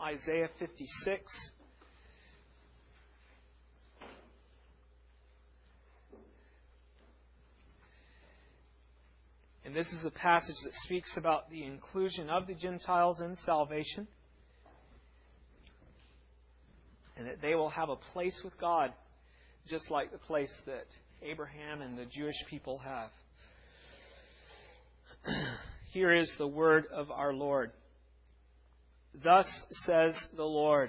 Isaiah 56. And this is a passage that speaks about the inclusion of the Gentiles in salvation, and that they will have a place with God, just like the place that Abraham and the Jewish people have. Here is the word of our Lord. Thus says the Lord,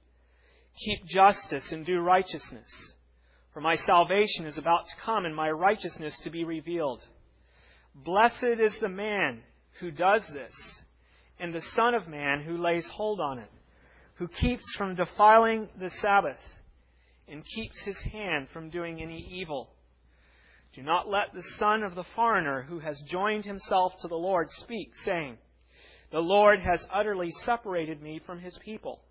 keep justice and do righteousness, for my salvation is about to come and my righteousness to be revealed. Blessed is the man who does this, and the Son of Man who lays hold on it, who keeps from defiling the Sabbath, and keeps his hand from doing any evil. Do not let the son of the foreigner who has joined himself to the Lord speak, saying, the Lord has utterly separated me from his people.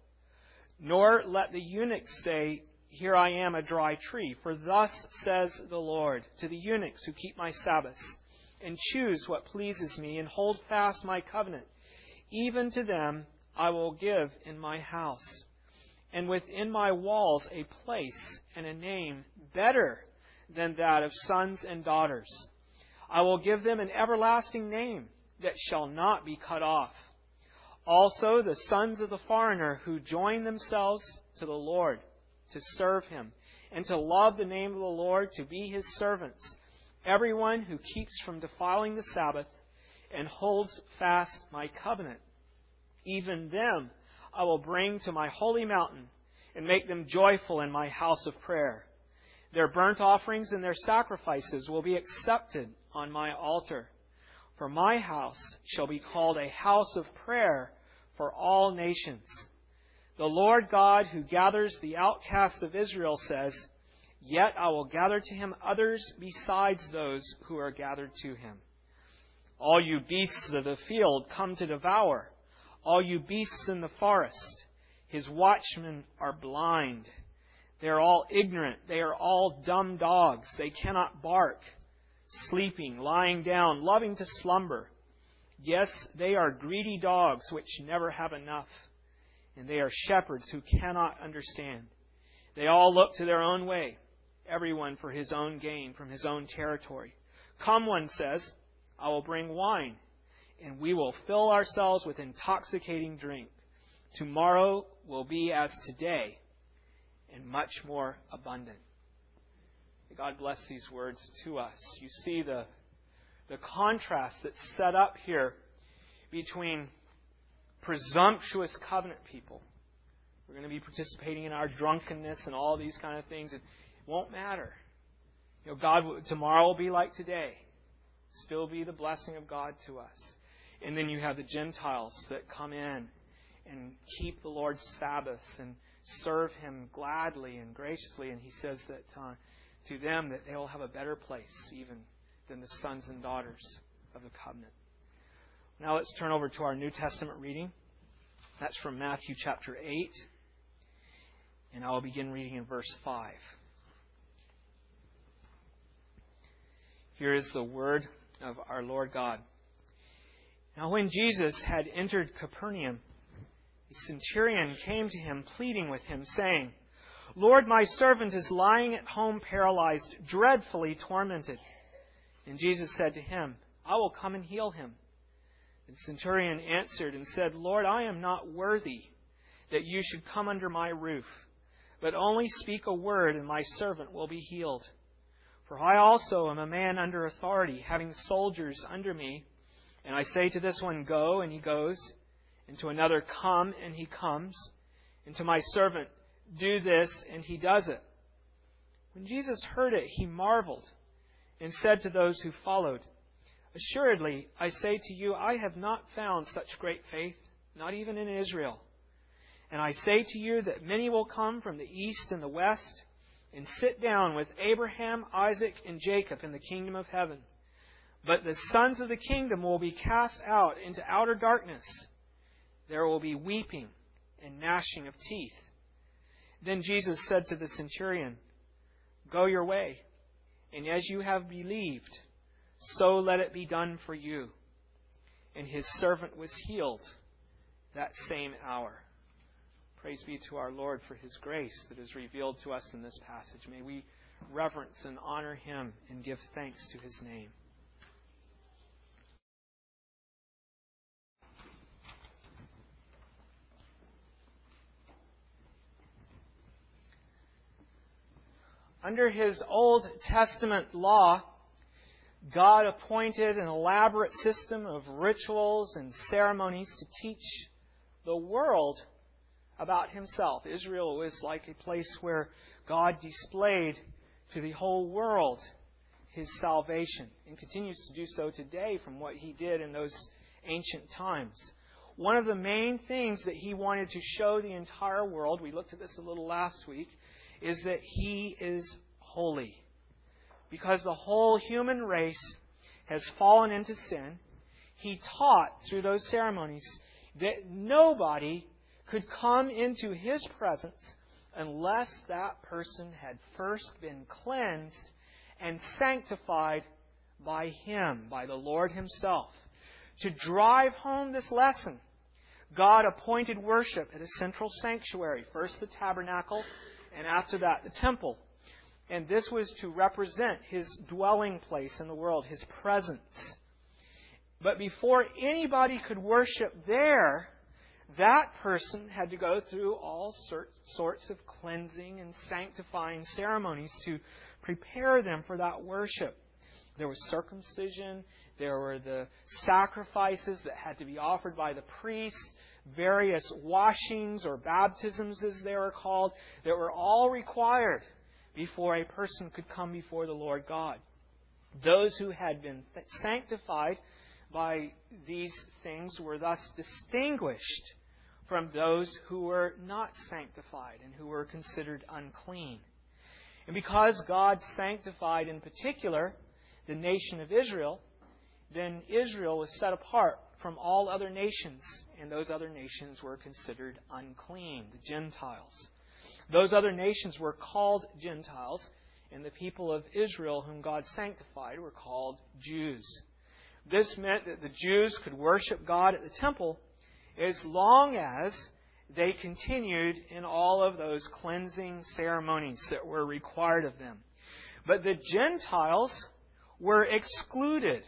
Nor let the eunuch say, here I am a dry tree. For thus says the Lord to the eunuchs who keep my Sabbaths, and choose what pleases me, and hold fast my covenant. Even to them I will give in my house, and within my walls a place and a name better than that of sons and daughters. I will give them an everlasting name that shall not be cut off. Also the sons of the foreigner who join themselves to the Lord to serve Him, and to love the name of the Lord, to be His servants. Everyone who keeps from defiling the Sabbath and holds fast my covenant, even them I will bring to my holy mountain and make them joyful in my house of prayer. Their burnt offerings and their sacrifices will be accepted on my altar. For my house shall be called a house of prayer for all nations. The Lord God who gathers the outcasts of Israel says, yet I will gather to him others besides those who are gathered to him. All you beasts of the field come to devour, all you beasts in the forest. His watchmen are blind. They are all ignorant. They are all dumb dogs. They cannot bark. Sleeping, lying down, loving to slumber. Yes, they are greedy dogs which never have enough. And they are shepherds who cannot understand. They all look to their own way, everyone for his own gain from his own territory. Come, one says, I will bring wine, and we will fill ourselves with intoxicating drink. Tomorrow will be as today, and much more abundant. May God bless these words to us. You see the contrast that's set up here between presumptuous covenant people. We're going to be participating in our drunkenness and all these kind of things. It won't matter. Tomorrow will be like today. Still be the blessing of God to us. And then you have the Gentiles that come in and keep the Lord's Sabbaths and serve Him gladly and graciously. And He says that to them that they will have a better place even than the sons and daughters of the covenant. Now let's turn over to our New Testament reading. That's from Matthew chapter 8. And I will begin reading in verse 5. Here is the word of our Lord God. Now when Jesus had entered Capernaum, a centurion came to him, pleading with him, saying, Lord, my servant is lying at home paralyzed, dreadfully tormented. And Jesus said to him, I will come and heal him. The centurion answered and said, Lord, I am not worthy that you should come under my roof, but only speak a word, and my servant will be healed. For I also am a man under authority, having soldiers under me. And I say to this one, go, and he goes, and to another, come, and he comes, and to my servant, do this, and he does it. When Jesus heard it, he marveled, and said to those who followed, Assuredly, I say to you, I have not found such great faith, not even in Israel. And I say to you that many will come from the east and the west, and sit down with Abraham, Isaac, and Jacob in the kingdom of heaven. But the sons of the kingdom will be cast out into outer darkness. There will be weeping and gnashing of teeth. Then Jesus said to the centurion, Go your way, and as you have believed, so let it be done for you. And his servant was healed that same hour. Praise be to our Lord for His grace that is revealed to us in this passage. May we reverence and honor Him and give thanks to His name. Under His Old Testament law, God appointed an elaborate system of rituals and ceremonies to teach the world about Himself. Israel was like a place where God displayed to the whole world His salvation, and continues to do so today from what He did in those ancient times. One of the main things that He wanted to show the entire world, we looked at this a little last week, is that He is holy. Because the whole human race has fallen into sin, He taught through those ceremonies that nobody could come into His presence unless that person had first been cleansed and sanctified by Him, by the Lord Himself. To drive home this lesson, God appointed worship at a central sanctuary, first the tabernacle, and after that the temple. And this was to represent His dwelling place in the world, His presence. But before anybody could worship there, that person had to go through all sorts of cleansing and sanctifying ceremonies to prepare them for that worship. There was circumcision, there were the sacrifices that had to be offered by the priest, various washings or baptisms as they were called, that were all required before a person could come before the Lord God. Those who had been sanctified by these things were thus distinguished from those who were not sanctified and who were considered unclean. And because God sanctified in particular the nation of Israel, then Israel was set apart from all other nations, and those other nations were considered unclean, the Gentiles. Those other nations were called Gentiles, and the people of Israel whom God sanctified were called Jews. This meant that the Jews could worship God at the temple as long as they continued in all of those cleansing ceremonies that were required of them. But the Gentiles were excluded,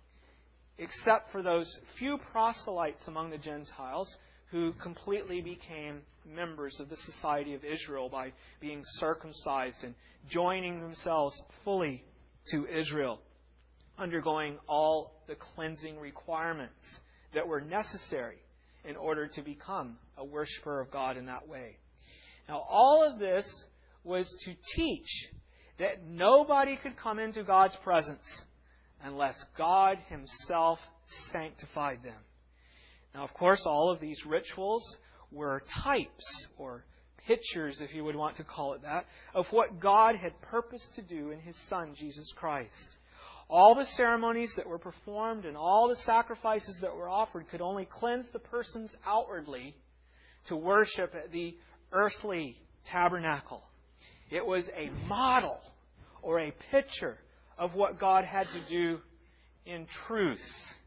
except for those few proselytes among the Gentiles who completely became members of the society of Israel by being circumcised and joining themselves fully to Israel, undergoing all the cleansing requirements that were necessary in order to become a worshiper of God in that way. Now, all of this was to teach that nobody could come into God's presence unless God Himself sanctified them. Now, of course, all of these rituals were types or pictures, if you would want to call it that, of what God had purposed to do in His Son, Jesus Christ. All the ceremonies that were performed and all the sacrifices that were offered could only cleanse the persons outwardly to worship at the earthly tabernacle. It was a model or a picture of what God had to do in truth,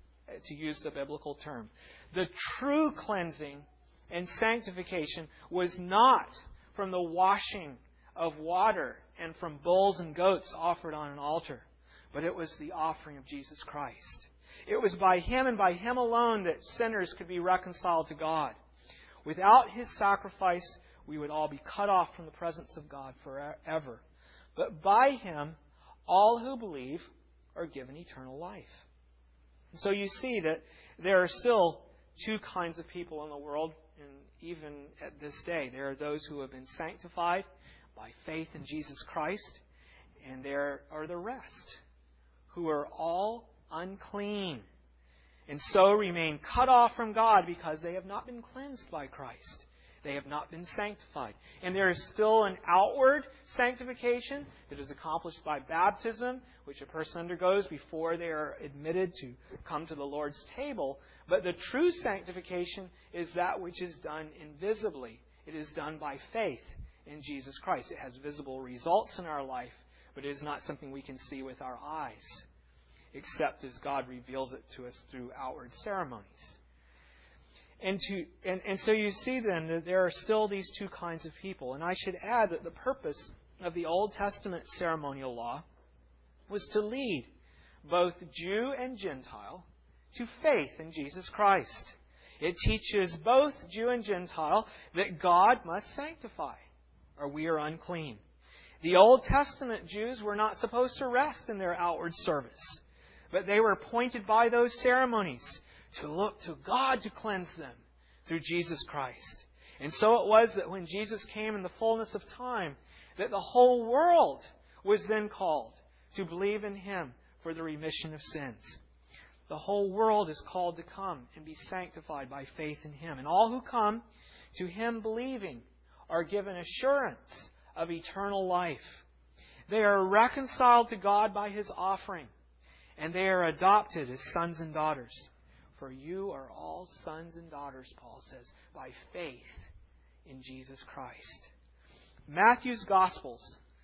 to use the biblical term. The true cleansing and sanctification was not from the washing of water and from bulls and goats offered on an altar, but it was the offering of Jesus Christ. It was by Him and by Him alone that sinners could be reconciled to God. Without His sacrifice, we would all be cut off from the presence of God forever. But by Him, all who believe are given eternal life. And so you see that there are still two kinds of people in the world, and even at this day. There are those who have been sanctified by faith in Jesus Christ, and there are the rest, who are all unclean, and so remain cut off from God because they have not been cleansed by Christ. They have not been sanctified. And there is still an outward sanctification that is accomplished by baptism, which a person undergoes before they are admitted to come to the Lord's table. But the true sanctification is that which is done invisibly. It is done by faith in Jesus Christ. It has visible results in our life, but it is not something we can see with our eyes, except as God reveals it to us through outward ceremonies. And so you see then that there are still these two kinds of people. And I should add that the purpose of the Old Testament ceremonial law was to lead both Jew and Gentile to faith in Jesus Christ. It teaches both Jew and Gentile that God must sanctify, or we are unclean. The Old Testament Jews were not supposed to rest in their outward service, but they were appointed by those ceremonies to look to God to cleanse them through Jesus Christ. And so it was that when Jesus came in the fullness of time, that the whole world was then called to believe in Him for the remission of sins. The whole world is called to come and be sanctified by faith in Him. And all who come to Him believing are given assurance of eternal life. They are reconciled to God by His offering, and they are adopted as sons and daughters. For you are all sons and daughters, Paul says, by faith in Jesus Christ. Matthew's Gospel,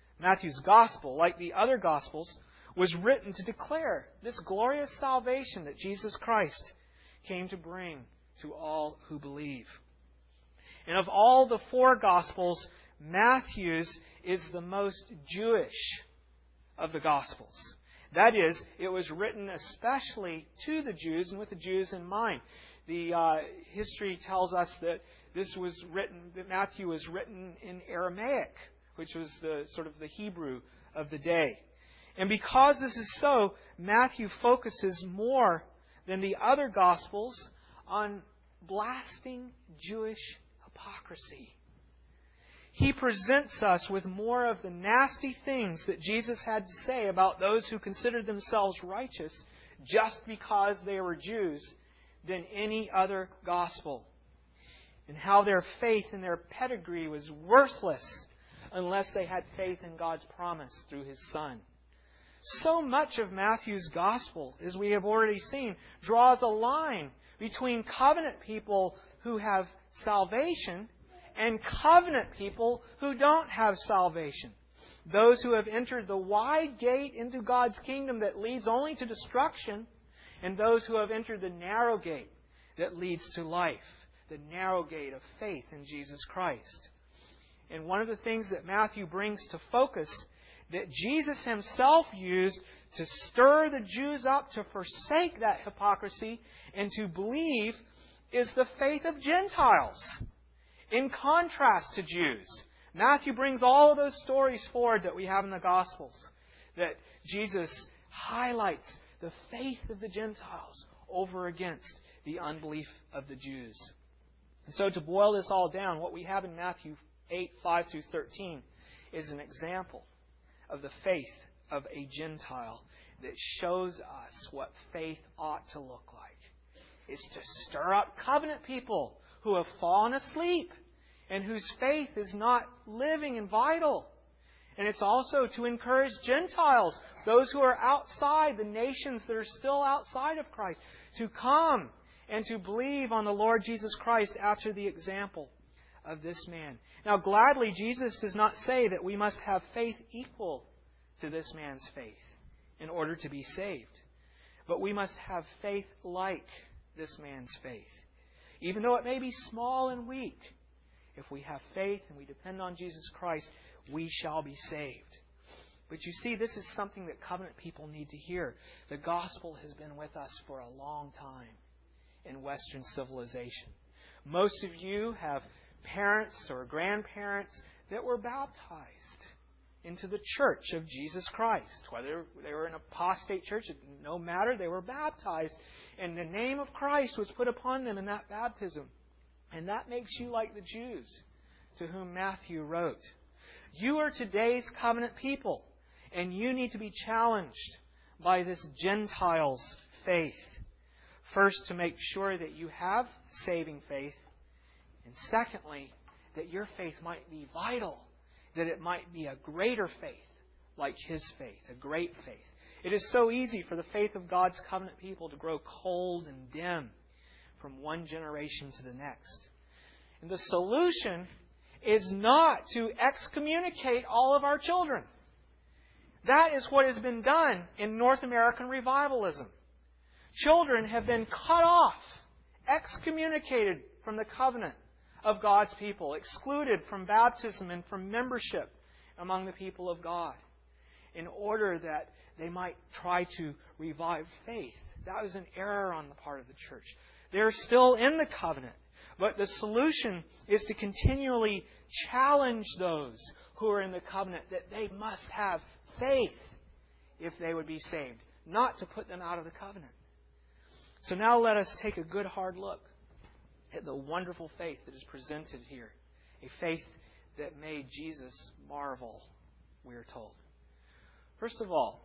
like the other Gospels, was written to declare this glorious salvation that Jesus Christ came to bring to all who believe. And of all the four Gospels, Matthew's is the most Jewish of the Gospels. That is, it was written especially to the Jews and with the Jews in mind. The history tells us that that Matthew was written in Aramaic, which was the sort of the Hebrew of the day. And because this is so, Matthew focuses more than the other Gospels on blasting Jewish hypocrisy. He presents us with more of the nasty things that Jesus had to say about those who considered themselves righteous just because they were Jews than any other gospel. And how their faith and their pedigree was worthless unless they had faith in God's promise through His Son. So much of Matthew's gospel, as we have already seen, draws a line between covenant people who have salvation and covenant people who don't have salvation. Those who have entered the wide gate into God's kingdom that leads only to destruction, and those who have entered the narrow gate that leads to life, the narrow gate of faith in Jesus Christ. And one of the things that Matthew brings to focus that Jesus Himself used to stir the Jews up to forsake that hypocrisy and to believe is the faith of Gentiles. In contrast to Jews, Matthew brings all of those stories forward that we have in the Gospels, that Jesus highlights the faith of the Gentiles over against the unbelief of the Jews. And so to boil this all down, what we have in Matthew 8, 5 through 13 is an example of the faith of a Gentile that shows us what faith ought to look like. It's to stir up covenant people who have fallen asleep and whose faith is not living and vital. And it's also to encourage Gentiles, those who are outside, the nations that are still outside of Christ, to come and to believe on the Lord Jesus Christ after the example of this man. Now, gladly, Jesus does not say that we must have faith equal to this man's faith in order to be saved. But we must have faith like this man's faith. Even though it may be small and weak, if we have faith and we depend on Jesus Christ, we shall be saved. But you see, this is something that covenant people need to hear. The gospel has been with us for a long time in Western civilization. Most of you have parents or grandparents that were baptized into the church of Jesus Christ. Whether they were in an apostate church, no matter, they were baptized. And the name of Christ was put upon them in that baptism. And that makes you like the Jews to whom Matthew wrote. You are today's covenant people, and you need to be challenged by this Gentiles' faith. First, to make sure that you have saving faith, and secondly, that your faith might be vital, that it might be a greater faith like His faith, a great faith. It is so easy for the faith of God's covenant people to grow cold and dim from one generation to the next. And the solution is not to excommunicate all of our children. That is what has been done in North American revivalism. Children have been cut off excommunicated from the covenant of God's people, excluded from baptism and from membership among the people of God, in order that they might try to revive faith. That was an error on the part of the church. They're still in the covenant, but the solution is to continually challenge those who are in the covenant that they must have faith if they would be saved, not to put them out of the covenant. So now let us take a good hard look at the wonderful faith that is presented here. A faith that made Jesus marvel, we are told. First of all,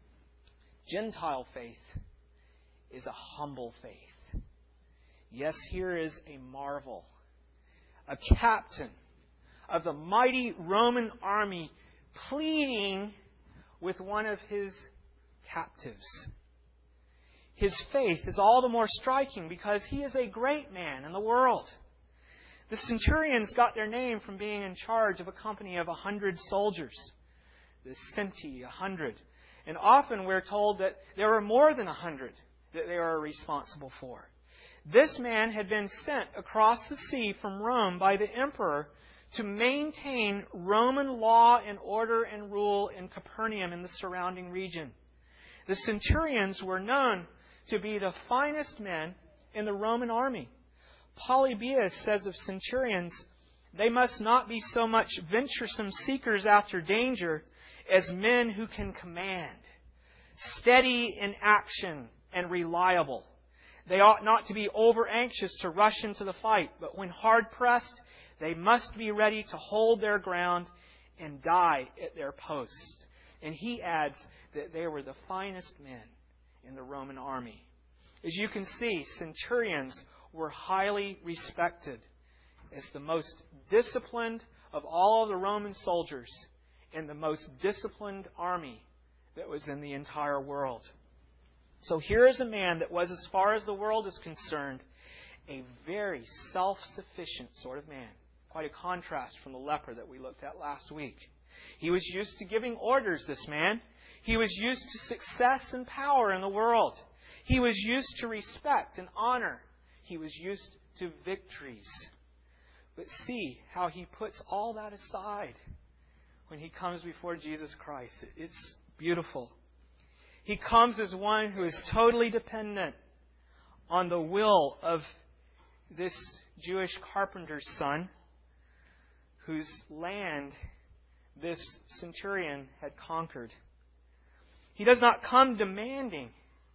Gentile faith is a humble faith. Yes, here is a marvel. A captain of the mighty Roman army pleading with one of his captives. His faith is all the more striking because he is a great man in the world. The centurions got their name from being in charge of a company of 100 soldiers. The centi, 100. And often we're told that there were more than 100 that they were responsible for. This man had been sent across the sea from Rome by the emperor to maintain Roman law and order and rule in Capernaum and the surrounding region. The centurions were known to be the finest men in the Roman army. Polybius says of centurions, they must not be so much venturesome seekers after danger as men who can command, steady in action and reliable. They ought not to be over-anxious to rush into the fight, but when hard-pressed, they must be ready to hold their ground and die at their post. And he adds that they were the finest men in the Roman army. As you can see, centurions were highly respected as the most disciplined of all of the Roman soldiers and the most disciplined army that was in the entire world. So here is a man that was, as far as the world is concerned, a very self-sufficient sort of man. Quite a contrast from the leper that we looked at last week. He was used to giving orders, this man. He was used to success and power in the world. He was used to respect and honor. He was used to victories. But see how he puts all that aside when he comes before Jesus Christ. It's beautiful. He comes as one who is totally dependent on the will of this Jewish carpenter's son, whose land this centurion had conquered. He does not come demanding,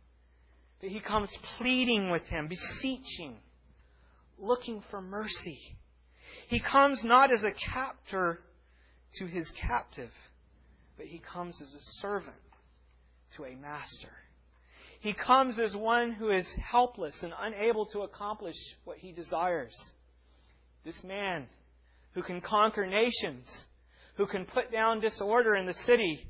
but he comes pleading with him, beseeching, looking for mercy. He comes not as a captor to his captive, but he comes as a servant to a master. He comes as one who is helpless and unable to accomplish what he desires. This man who can conquer nations, who can put down disorder in the city,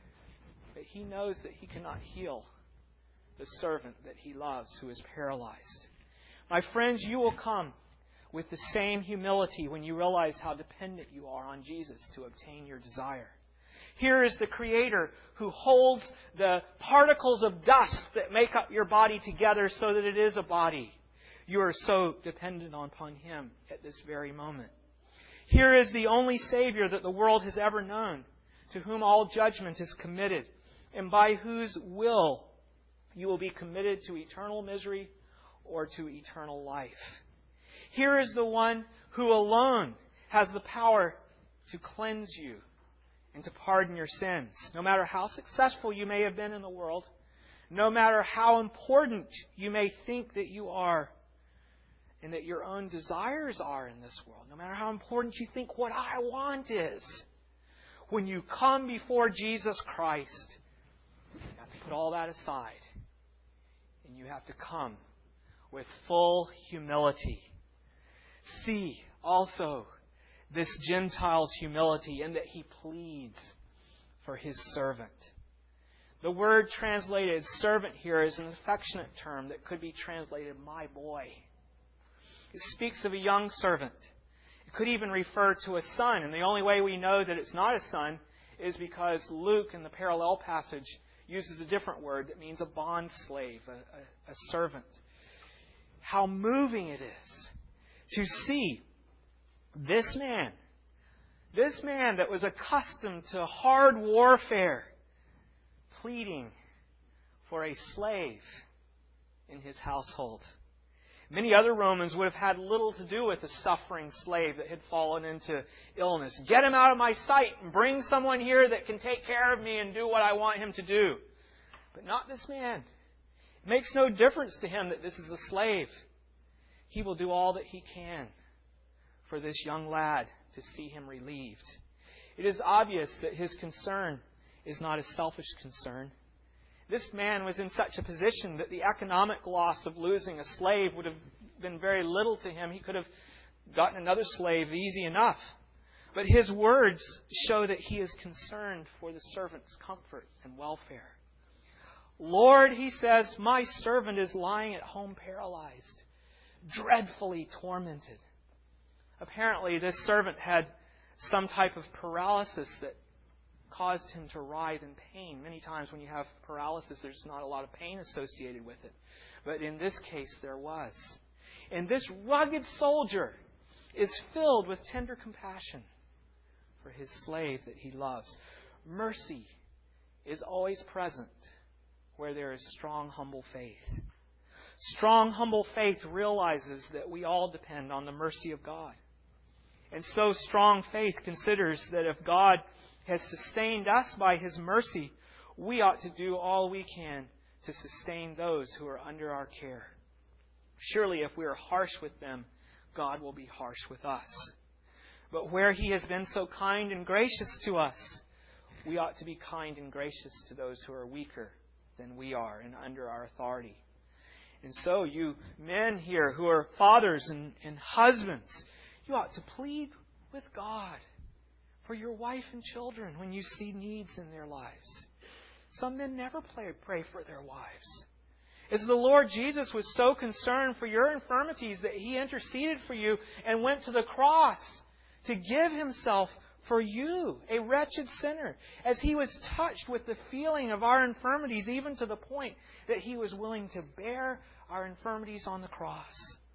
but he knows that he cannot heal the servant that he loves who is paralyzed. My friends, you will come with the same humility when you realize how dependent you are on Jesus to obtain your desire. Here is the Creator who holds the particles of dust that make up your body together so that it is a body. You are so dependent upon Him at this very moment. Here is the only Savior that the world has ever known, to whom all judgment is committed, and by whose will you will be committed to eternal misery or to eternal life. Here is the one who alone has the power to cleanse you and to pardon your sins. No matter how successful you may have been in the world, no matter how important you may think that you are and that your own desires are in this world, no matter how important you think what I want is, when you come before Jesus Christ, you have to put all that aside and you have to come with full humility. See also this Gentile's humility in that he pleads for his servant. The word translated servant here is an affectionate term that could be translated my boy. It speaks of a young servant. It could even refer to a son, and the only way we know that it's not a son is because Luke in the parallel passage uses a different word that means a bond slave, a servant. how moving it is to see this man that was accustomed to hard warfare, pleading for a slave in his household. Many other Romans would have had little to do with a suffering slave that had fallen into illness. Get him out of my sight and bring someone here that can take care of me and do what I want him to do. But not this man. It makes no difference to him that this is a slave. He will do all that he can for this young lad to see him relieved. It is obvious that his concern is not a selfish concern. This man was in such a position that the economic loss of losing a slave would have been very little to him. He could have gotten another slave easy enough. But his words show that he is concerned for the servant's comfort and welfare. Lord, he says, my servant is lying at home paralyzed, dreadfully tormented. Apparently, this servant had some type of paralysis that caused him to writhe in pain. Many times when you have paralysis, there's not a lot of pain associated with it. But in this case, there was. And this rugged soldier is filled with tender compassion for his slave that he loves. Mercy is always present where there is strong, humble faith. Strong, humble faith realizes that we all depend on the mercy of God. And so strong faith considers that if God has sustained us by His mercy, we ought to do all we can to sustain those who are under our care. Surely if we are harsh with them, God will be harsh with us. But where He has been so kind and gracious to us, we ought to be kind and gracious to those who are weaker than we are and under our authority. And so you men here who are fathers and husbands, you ought to plead with God for your wife and children when you see needs in their lives. Some men never pray for their wives. As the Lord Jesus was so concerned for your infirmities that He interceded for you and went to the cross to give Himself for you, a wretched sinner, as He was touched with the feeling of our infirmities, even to the point that He was willing to bear our infirmities on the cross.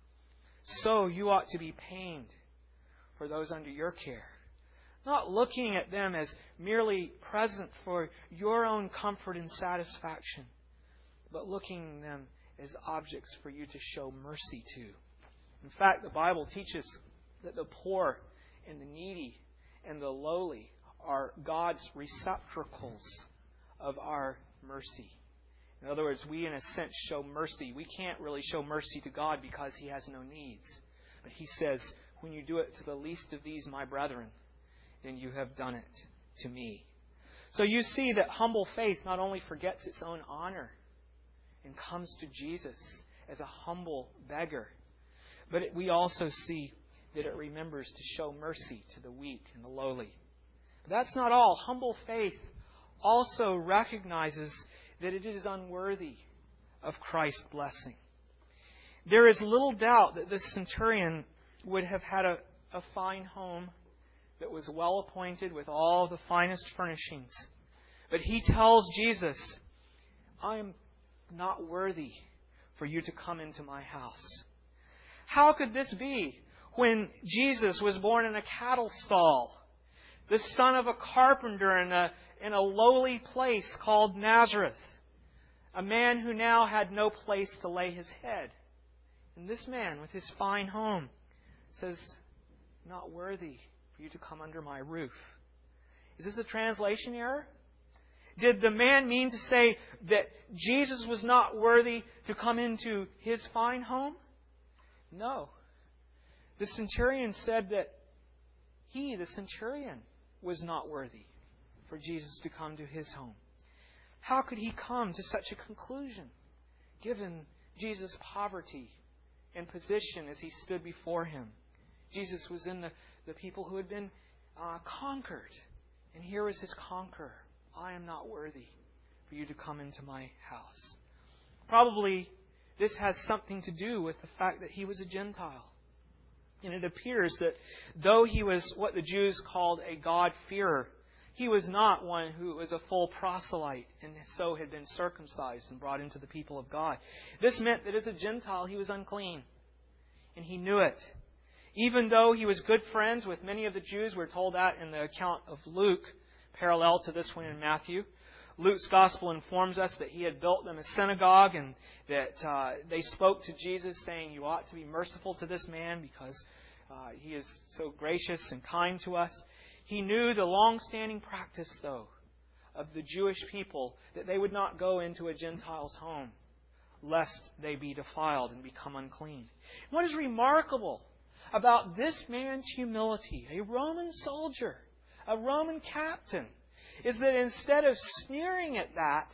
So you ought to be pained for those under your care, not looking at them as merely present for your own comfort and satisfaction, but looking at them as objects for you to show mercy to. In fact, the Bible teaches that the poor and the needy and the lowly are God's receptacles of our mercy. In other words, we in a sense show mercy. We can't really show mercy to God because He has no needs. But He says, when you do it to the least of these, my brethren, then you have done it to me. So you see that humble faith not only forgets its own honor and comes to Jesus as a humble beggar, but we also see that it remembers to show mercy to the weak and the lowly. But that's not all. Humble faith also recognizes that it is unworthy of Christ's blessing. There is little doubt that this centurion would have had a fine home that was well appointed with all the finest furnishings. But he tells Jesus, I am not worthy for you to come into my house. How could this be when Jesus was born in a cattle stall, the son of a carpenter in a lowly place called Nazareth, a man who now had no place to lay his head? And this man, with his fine home, says, not worthy for you to come under my roof. Is this a translation error? Did the man mean to say that Jesus was not worthy to come into his fine home? No. The centurion said that he, the centurion, was not worthy for Jesus to come to his home. How could he come to such a conclusion, given Jesus' poverty and position as he stood before him? Jesus was in the people who had been conquered. And here was his conqueror. I am not worthy for you to come into my house. Probably this has something to do with the fact that he was a Gentile. And it appears that though he was what the Jews called a God-fearer, He was not one who was a full proselyte and so had been circumcised and brought into the people of God. This meant that as a Gentile, he was unclean. And he knew it. Even though he was good friends with many of the Jews, we're told that in the account of Luke, parallel to this one in Matthew. Luke's Gospel informs us that he had built them a synagogue and that they spoke to Jesus saying, "You ought to be merciful to this man because he is so gracious and kind to us." He knew the long-standing practice, though, of the Jewish people that they would not go into a Gentile's home lest they be defiled and become unclean. What is remarkable about this man's humility, a Roman soldier, a Roman captain, is that instead of sneering at that,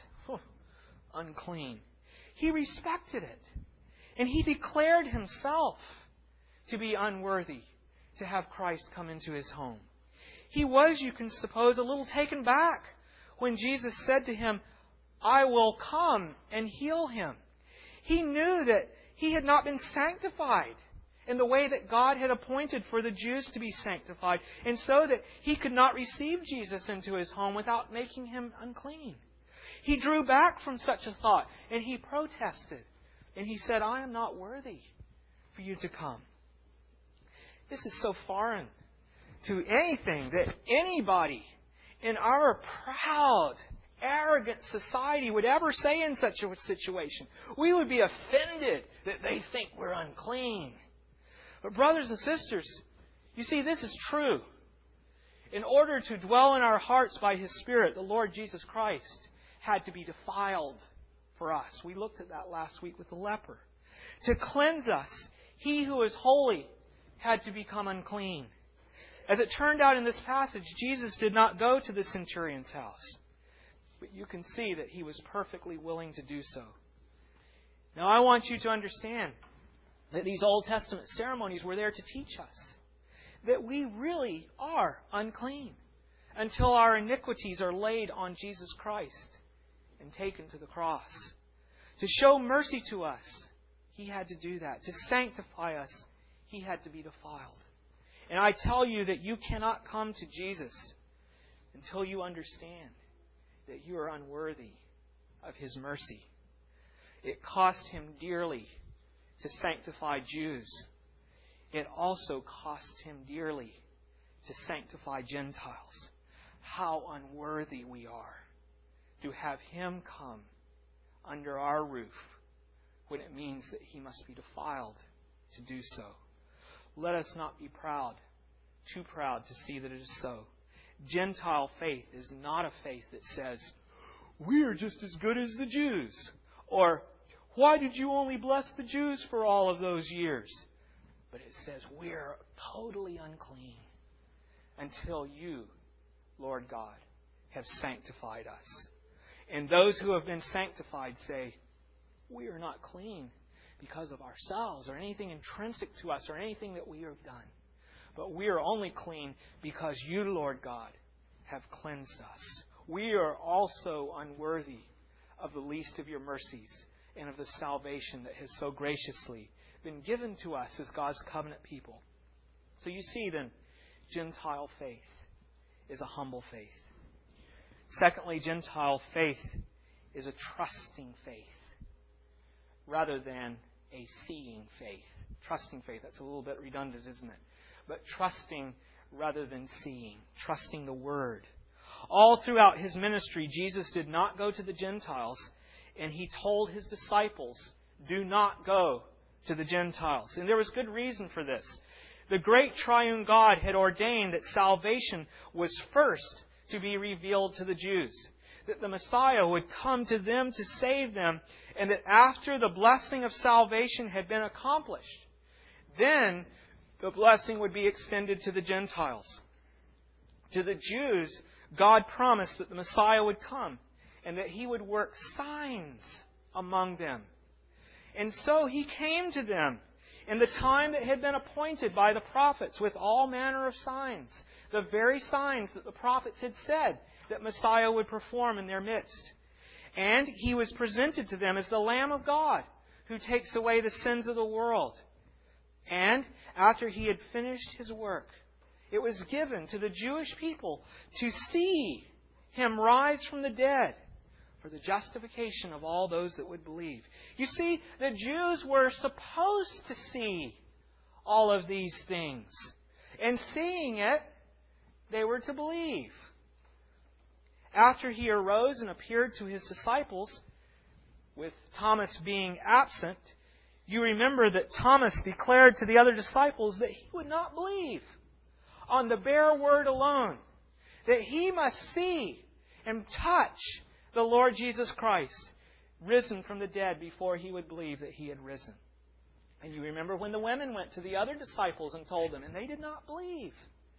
unclean, he respected it. And he declared himself to be unworthy to have Christ come into his home. He was, you can suppose, a little taken back when Jesus said to him, "I will come and heal him." He knew that he had not been sanctified in the way that God had appointed for the Jews to be sanctified, and so that he could not receive Jesus into his home without making him unclean. He drew back from such a thought, and he protested. And he said, "I am not worthy for you to come." This is so foreign to anything that anybody in our proud, arrogant society would ever say in such a situation. We would be offended that they think we're unclean. But brothers and sisters, you see, this is true. In order to dwell in our hearts by His Spirit, the Lord Jesus Christ had to be defiled for us. We looked at that last week with the leper. To cleanse us, He who is holy had to become unclean. As it turned out in this passage, Jesus did not go to the centurion's house. But you can see that He was perfectly willing to do so. Now I want you to understand that these Old Testament ceremonies were there to teach us that we really are unclean until our iniquities are laid on Jesus Christ and taken to the cross. To show mercy to us, He had to do that. To sanctify us, He had to be defiled. And I tell you that you cannot come to Jesus until you understand that you are unworthy of His mercy. It cost Him dearly to sanctify Jews. It also cost Him dearly to sanctify Gentiles. How unworthy we are to have Him come under our roof when it means that He must be defiled to do so. Let us not be proud, too proud to see that it is so. Gentile faith is not a faith that says, "We are just as good as the Jews," or "Why did you only bless the Jews for all of those years?" But it says, "We are totally unclean until you, Lord God, have sanctified us." And those who have been sanctified say, "We are not clean because of ourselves or anything intrinsic to us or anything that we have done. But we are only clean because you, Lord God, have cleansed us. We are also unworthy of the least of your mercies and of the salvation that has so graciously been given to us as God's covenant people." So you see then, Gentile faith is a humble faith. Secondly, Gentile faith is a trusting faith rather than a seeing faith. Trusting faith, that's a little bit redundant, isn't it? But trusting rather than seeing. Trusting the Word. All throughout His ministry, Jesus did not go to the Gentiles, and He told His disciples, "Do not go to the Gentiles." And there was good reason for this. The great triune God had ordained that salvation was first to be revealed to the Jews. That the Messiah would come to them to save them, and that after the blessing of salvation had been accomplished, then the blessing would be extended to the Gentiles. To the Jews, God promised that the Messiah would come and that He would work signs among them. And so He came to them in the time that had been appointed by the prophets with all manner of signs. The very signs that the prophets had said that Messiah would perform in their midst. And He was presented to them as the Lamb of God who takes away the sins of the world. And after He had finished His work It was given to the Jewish people to see Him rise from the dead for the justification of all those that would believe. You see, the Jews were supposed to see all of these things. And seeing it, they were to believe. After He arose and appeared to His disciples, with Thomas being absent, you remember that Thomas declared to the other disciples that he would not believe on the bare word alone, that he must see and touch the Lord Jesus Christ risen from the dead before he would believe that He had risen. And you remember when the women went to the other disciples and told them, and they did not believe.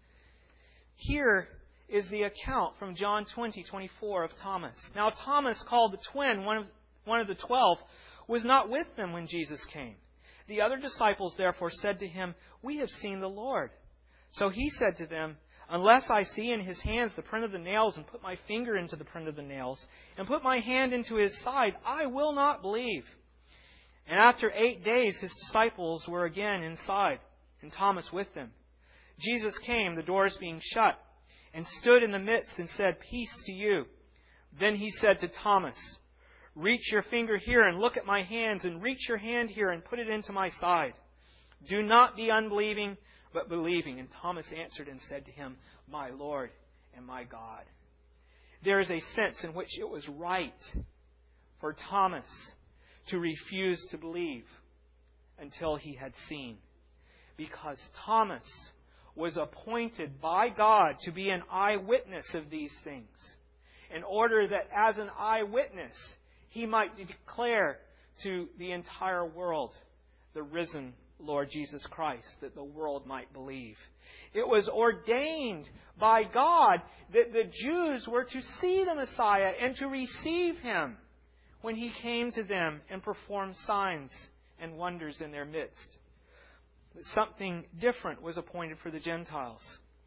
Here is the account from John 20:24 of Thomas. Now Thomas, called the twin, one of the 12, was not with them when Jesus came. The other disciples therefore said to Him, "We have seen the Lord." So He said to them, "Unless I see in His hands the print of the nails, and put my finger into the print of the nails, and put my hand into His side, I will not believe." And after 8 days His disciples were again inside, and Thomas with them. Jesus came, the doors being shut, and stood in the midst and said, "Peace to you." Then He said to Thomas, "Reach your finger here and look at my hands, and reach your hand here and put it into my side. Do not be unbelieving, but believing." And Thomas answered and said to Him, "My Lord and my God." There is a sense in which it was right for Thomas to refuse to believe until he had seen, because Thomas was appointed by God to be an eyewitness of these things, in order that as an eyewitness he might declare to the entire world the risen Lord Jesus Christ, that the world might believe. It was ordained by God that the Jews were to see the Messiah and to receive Him when He came to them and performed signs and wonders in their midst. But something different was appointed for the Gentiles.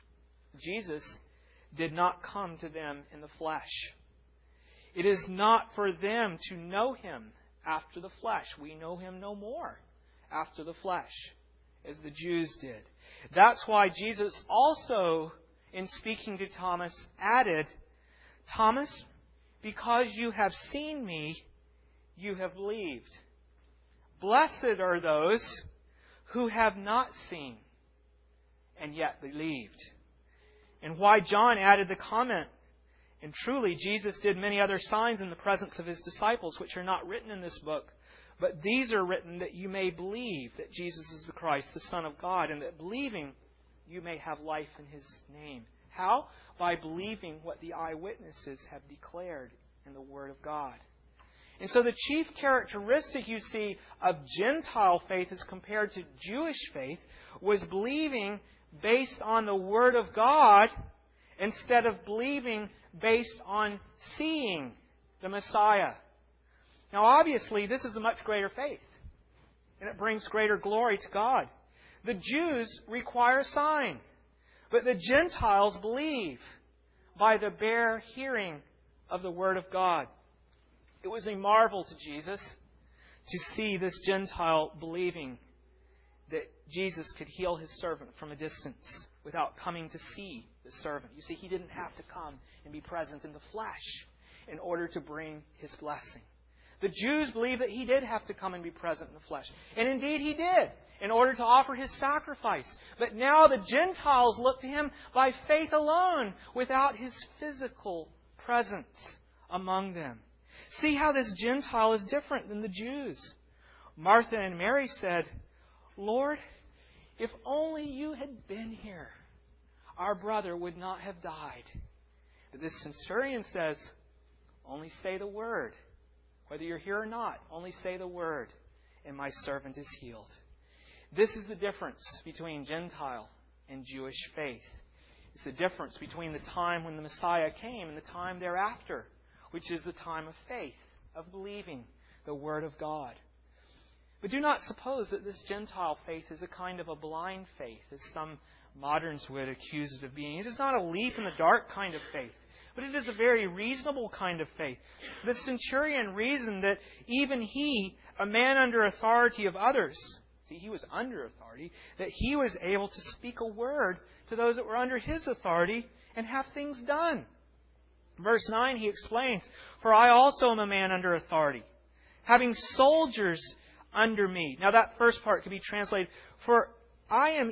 Jesus did not come to them in the flesh. It is not for them to know Him after the flesh. We know Him no more after the flesh, as the Jews did. That's why Jesus also, in speaking to Thomas, added, "Thomas, because you have seen me, you have believed. Blessed are those who have not seen and yet believed." And why John added the comment, "And truly Jesus did many other signs in the presence of His disciples, which are not written in this book. But these are written that you may believe that Jesus is the Christ, the Son of God, and that believing you may have life in His name." How? By believing what the eyewitnesses have declared in the Word of God. And so the chief characteristic, you see, of Gentile faith as compared to Jewish faith was believing based on the Word of God instead of believing based on seeing the Messiah. Now, obviously, this is a much greater faith, and it brings greater glory to God. The Jews require a sign, but the Gentiles believe by the bare hearing of the Word of God. It was a marvel to Jesus to see this Gentile believing that Jesus could heal his servant from a distance without coming to see the servant. You see, he didn't have to come and be present in the flesh in order to bring his blessing. The Jews believed that He did have to come and be present in the flesh. And indeed He did, in order to offer His sacrifice. But now the Gentiles look to Him by faith alone, without His physical presence among them. See how this Gentile is different than the Jews. Martha and Mary said, "Lord, if only You had been here, our brother would not have died." But this centurion says, "Only say the word. Whether you're here or not, only say the word, and my servant is healed." This is the difference between Gentile and Jewish faith. It's the difference between the time when the Messiah came and the time thereafter, which is the time of faith, of believing the Word of God. But do not suppose that this Gentile faith is a kind of a blind faith, as some moderns would accuse it of being. It is not a leap in the dark kind of faith, but it is a very reasonable kind of faith. The centurion reasoned that even he, a man under authority of others, see, he was under authority, that he was able to speak a word to those that were under his authority and have things done. Verse 9, he explains, "For I also am a man under authority, having soldiers under me." Now that first part could be translated, "For I am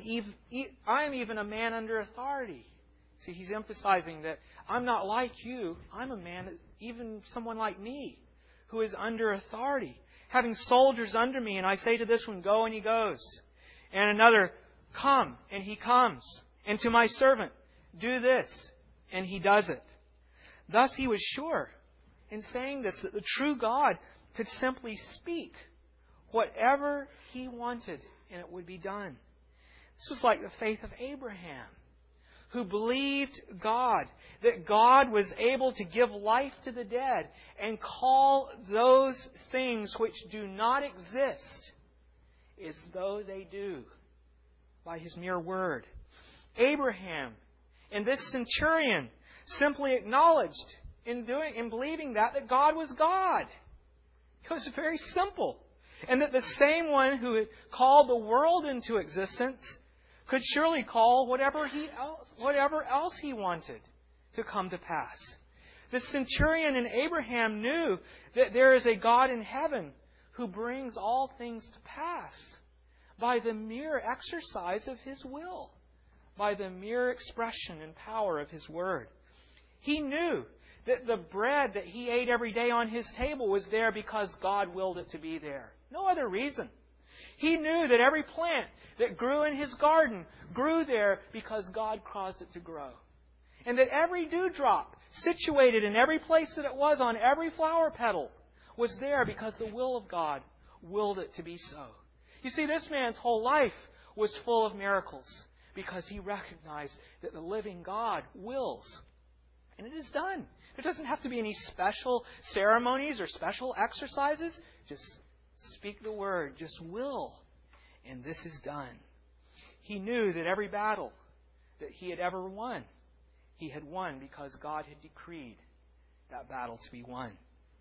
even a man under authority." See, he's emphasizing that I'm not like you. I'm a man, even someone like me, who is under authority, having soldiers under me. And I say to this one, go, and he goes. And another, come, and he comes. And to my servant, do this, and he does it. Thus he was sure, in saying this, that the true God could simply speak whatever he wanted, and it would be done. This was like the faith of Abraham, who believed God, that God was able to give life to the dead and call those things which do not exist as though they do, by his mere word. Abraham and this centurion simply acknowledged in believing that God was God. It was very simple. And that the same one who had called the world into existence could surely call whatever else he wanted to come to pass. The centurion and Abraham knew that there is a God in heaven who brings all things to pass by the mere exercise of his will, by the mere expression and power of his word. He knew that the bread that he ate every day on his table was there because God willed it to be there. No other reason. He knew that every plant that grew in his garden grew there because God caused it to grow. And that every dewdrop situated in every place that it was on every flower petal was there because the will of God willed it to be so. You see, this man's whole life was full of miracles because he recognized that the living God wills. And it is done. There doesn't have to be any special ceremonies or special exercises. Just speak the word. Just will. And this is done. He knew that every battle that he had ever won, he had won because God had decreed that battle to be won.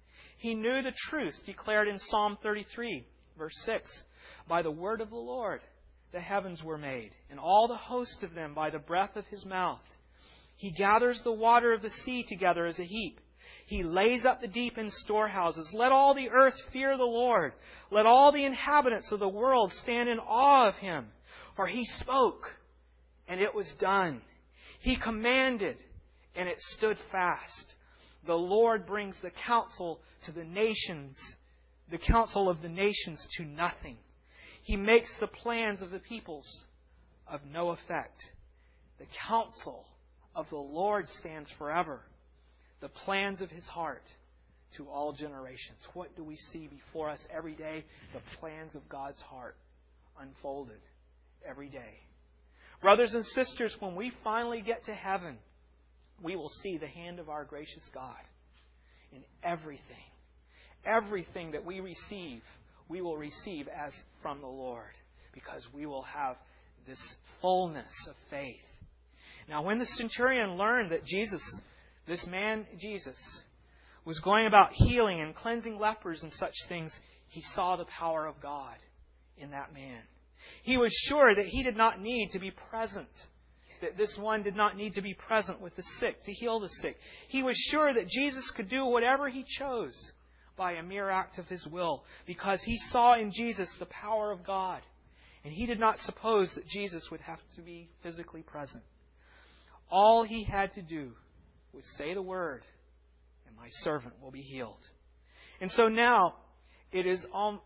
He knew the truth declared in Psalm 33, verse 6. By the word of the Lord the heavens were made, and all the host of them by the breath of his mouth. He gathers the water of the sea together as a heap. He lays up the deep in storehouses. Let all the earth fear the Lord. Let all the inhabitants of the world stand in awe of him. For he spoke, and it was done. He commanded, and it stood fast. The Lord brings the counsel to the nations, the counsel of the nations to nothing. He makes the plans of the peoples of no effect. The counsel of the Lord stands forever. The plans of his heart to all generations. What do we see before us every day? The plans of God's heart unfolded every day. Brothers and sisters, when we finally get to heaven, we will see the hand of our gracious God in everything. Everything that we receive, we will receive as from the Lord, because we will have this fullness of faith. Now, when the centurion learned that this man Jesus, was going about healing and cleansing lepers and such things, he saw the power of God in that man. He was sure that he did not need to be present, that this one did not need to be present with the sick to heal the sick. He was sure that Jesus could do whatever he chose by a mere act of his will, because he saw in Jesus the power of God. And he did not suppose that Jesus would have to be physically present. All he had to do was say the word, and my servant will be healed. And so now, it is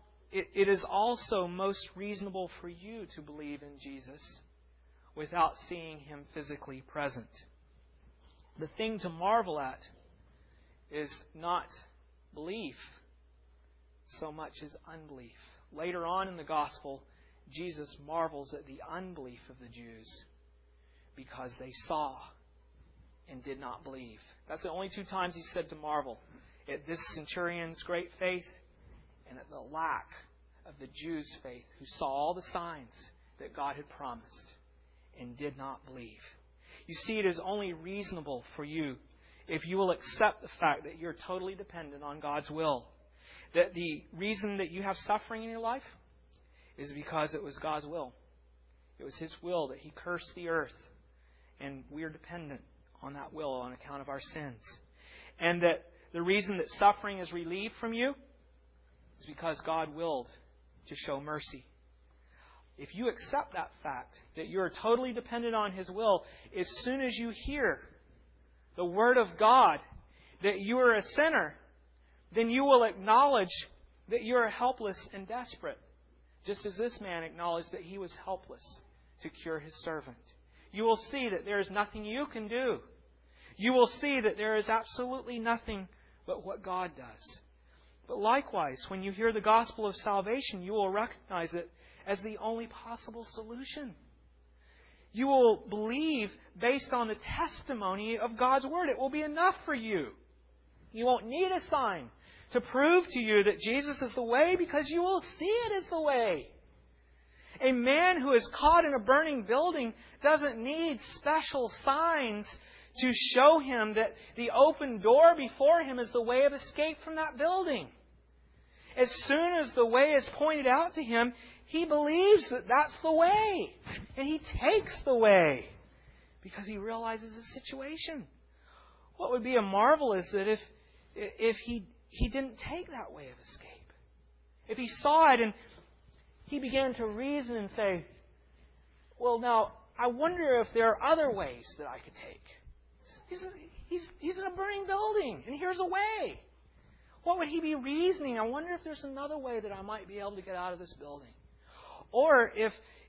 also most reasonable for you to believe in Jesus without seeing him physically present. The thing to marvel at is not belief so much as unbelief. Later on in the Gospel, Jesus marvels at the unbelief of the Jews because they saw and did not believe. That's the only two times he said to marvel. At this centurion's great faith and at the lack of the Jews' faith, who saw all the signs that God had promised and did not believe. You see, it is only reasonable for you if you will accept the fact that you're totally dependent on God's will. That the reason that you have suffering in your life is because it was God's will. It was His will that He cursed the earth And we are dependent on that will on account of our sins. And that the reason that suffering is relieved from you is because God willed to show mercy. If you accept that fact, that you are totally dependent on His will, as soon as you hear the Word of God, that you are a sinner, then you will acknowledge that you are helpless and desperate. Just as this man acknowledged that he was helpless to cure his servant. You will see that there is nothing you can do. You will see that there is absolutely nothing but what God does. But likewise, when you hear the gospel of salvation, you will recognize it as the only possible solution. You will believe based on the testimony of God's Word. It will be enough for you. You won't need a sign to prove to you that Jesus is the way, because you will see it as the way. A man who is caught in a burning building doesn't need special signs to show him that the open door before him is the way of escape from that building. As soon as the way is pointed out to him, he believes that that's the way. And he takes the way because he realizes the situation. What would be a marvel is that if he didn't take that way of escape. If he saw it and he began to reason and say, well, now, I wonder if there are other ways that I could take. He's in a burning building, and here's a way. What would he be reasoning? I wonder if there's another way that I might be able to get out of this building. Or if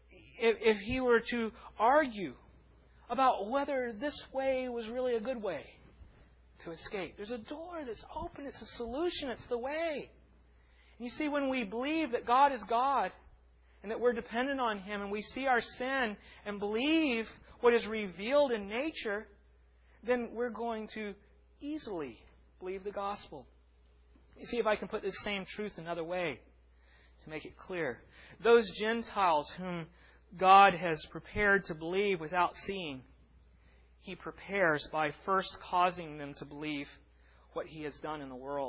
he were to argue about whether this way was really a good way to escape. There's a door that's open. It's a solution. It's the way. And you see, when we believe that God is God and that we're dependent on Him, and we see our sin and believe what is revealed in nature, then we're going to easily believe the gospel. You see, if I can put this same truth another way to make it clear. Those Gentiles whom God has prepared to believe without seeing, He prepares by first causing them to believe what He has done in the world.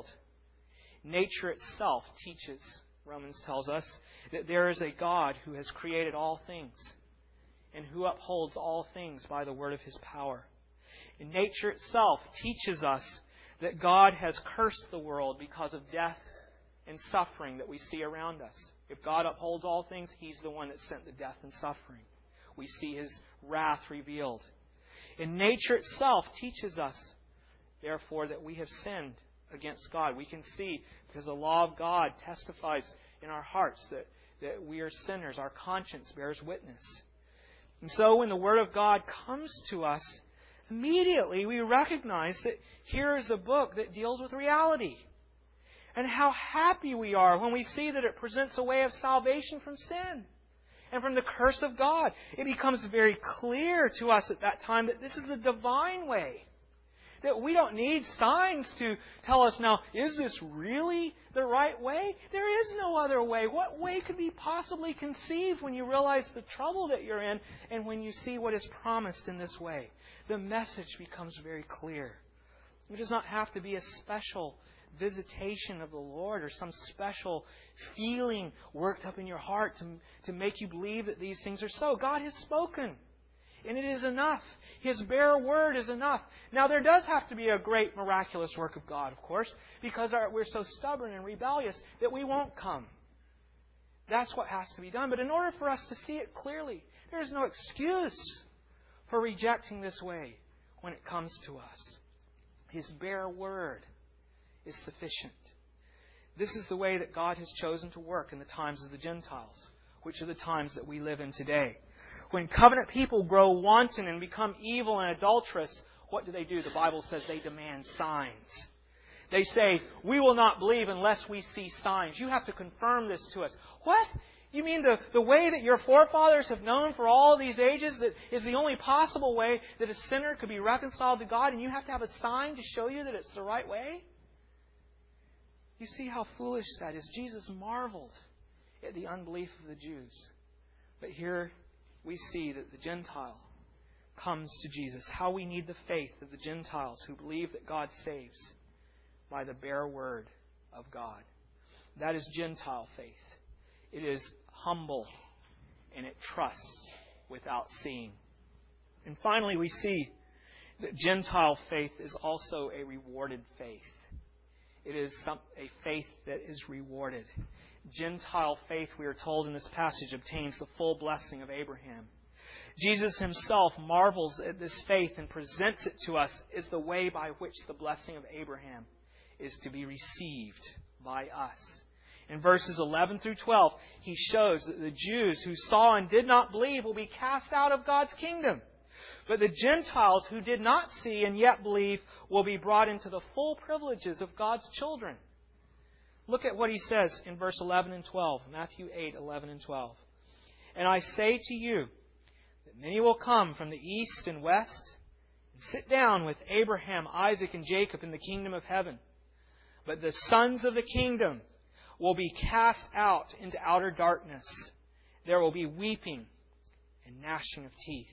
Nature itself teaches, Romans tells us, that there is a God who has created all things and who upholds all things by the word of His power. And nature itself teaches us that God has cursed the world because of death and suffering that we see around us. If God upholds all things, He's the one that sent the death and suffering. We see His wrath revealed. And nature itself teaches us, therefore, that we have sinned against God. We can see, because the law of God testifies in our hearts that we are sinners. Our conscience bears witness. And so when the Word of God comes to us, immediately we recognize that here is a book that deals with reality. And how happy we are when we see that it presents a way of salvation from sin and from the curse of God. It becomes very clear to us at that time that this is a divine way. That we don't need signs to tell us now, is this really the right way? There is no other way. What way could be possibly conceived when you realize the trouble that you're in and when you see what is promised in this way? The message becomes very clear. It does not have to be a special visitation of the Lord or some special feeling worked up in your heart to make you believe that these things are so. God has spoken. And it is enough. His bare word is enough. Now, there does have to be a great miraculous work of God, of course, because we're so stubborn and rebellious that we won't come. That's what has to be done. But in order for us to see it clearly, there is no excuse for rejecting this way when it comes to us. His bare word is sufficient. This is the way that God has chosen to work in the times of the Gentiles, which are the times that we live in today. When covenant people grow wanton and become evil and adulterous, what do? The Bible says they demand signs. They say, we will not believe unless we see signs. You have to confirm this to us. What? You mean the way that your forefathers have known for all these ages that is the only possible way that a sinner could be reconciled to God, and you have to have a sign to show you that it's the right way? You see how foolish that is. Jesus marveled at the unbelief of the Jews. But here we see that the Gentile comes to Jesus. How we need the faith of the Gentiles who believe that God saves by the bare word of God. That is Gentile faith. It is humble and it trusts without seeing. And finally, we see that Gentile faith is also a rewarded faith. It is a faith that is rewarded. Gentile faith, we are told in this passage, obtains the full blessing of Abraham. Jesus himself marvels at this faith and presents it to us as the way by which the blessing of Abraham is to be received by us. In verses 11 through 12, he shows that the Jews who saw and did not believe will be cast out of God's kingdom. But the Gentiles who did not see and yet believe will be brought into the full privileges of God's children. Look at what he says in verse 11 and 12, Matthew 8, 11 and 12. And I say to you that many will come from the east and west and sit down with Abraham, Isaac, and Jacob in the kingdom of heaven. But the sons of the kingdom will be cast out into outer darkness. There will be weeping and gnashing of teeth.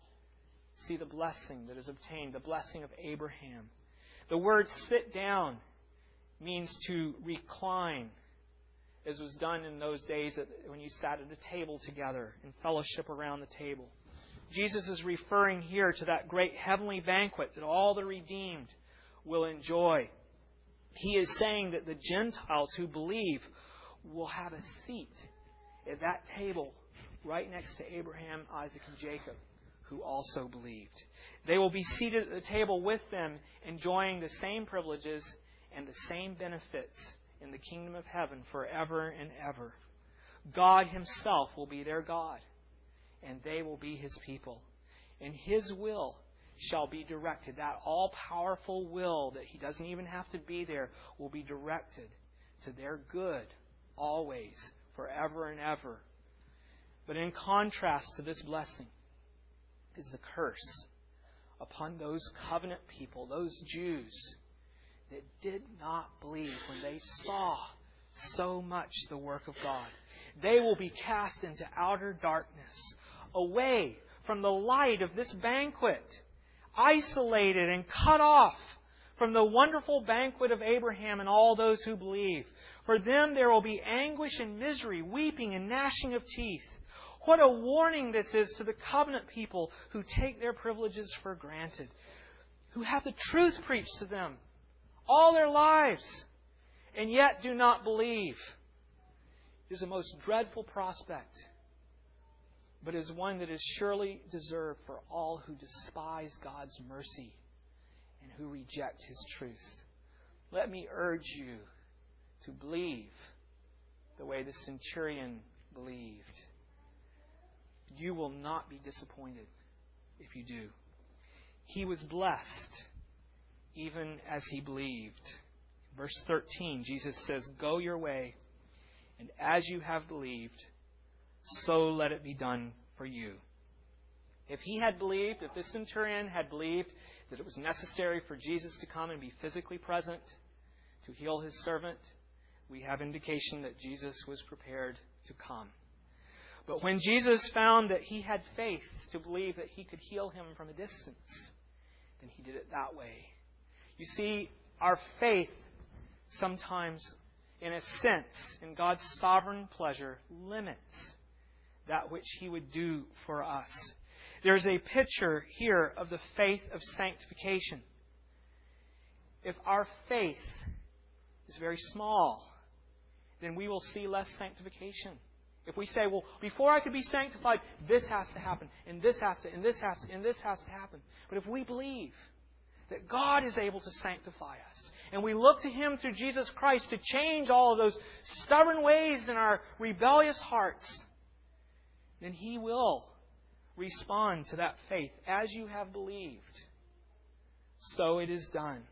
See the blessing that is obtained, the blessing of Abraham. The word sit down means to recline, as was done in those days when you sat at a table together in fellowship around the table. Jesus is referring here to that great heavenly banquet that all the redeemed will enjoy. He is saying that the Gentiles who believe will have a seat at that table right next to Abraham, Isaac, and Jacob, who also believed. They will be seated at the table with them, enjoying the same privileges and the same benefits in the kingdom of heaven forever and ever. God himself will be their God, and they will be his people. And his will shall be directed. That all-powerful will that he doesn't even have to be there will be directed to their good always, forever and ever. But in contrast to this blessing is the curse upon those covenant people, those Jews that did not believe when they saw so much the work of God. They will be cast into outer darkness, away from the light of this banquet, isolated and cut off from the wonderful banquet of Abraham and all those who believe. For them there will be anguish and misery, weeping and gnashing of teeth. What a warning this is to the covenant people who take their privileges for granted, who have the truth preached to them all their lives, and yet do not believe. It is a most dreadful prospect, but is one that is surely deserved for all who despise God's mercy and who reject His truth. Let me urge you to believe the way the centurion believed. You will not be disappointed if you do. He was blessed even as he believed. Verse 13, Jesus says, "Go your way, and as you have believed, so let it be done for you." If he had believed, if this centurion had believed that it was necessary for Jesus to come and be physically present to heal his servant, we have indication that Jesus was prepared to come. But when Jesus found that he had faith to believe that he could heal him from a distance, then he did it that way. You see, our faith sometimes, in a sense, in God's sovereign pleasure, limits that which He would do for us. There's a picture here of the faith of sanctification. If our faith is very small, then we will see less sanctification. If we say, well, before I could be sanctified, this has to happen, and this has to, and this has to, and this has to happen. But if we believe that God is able to sanctify us, and we look to Him through Jesus Christ to change all of those stubborn ways in our rebellious hearts, then He will respond to that faith. As you have believed, so it is done.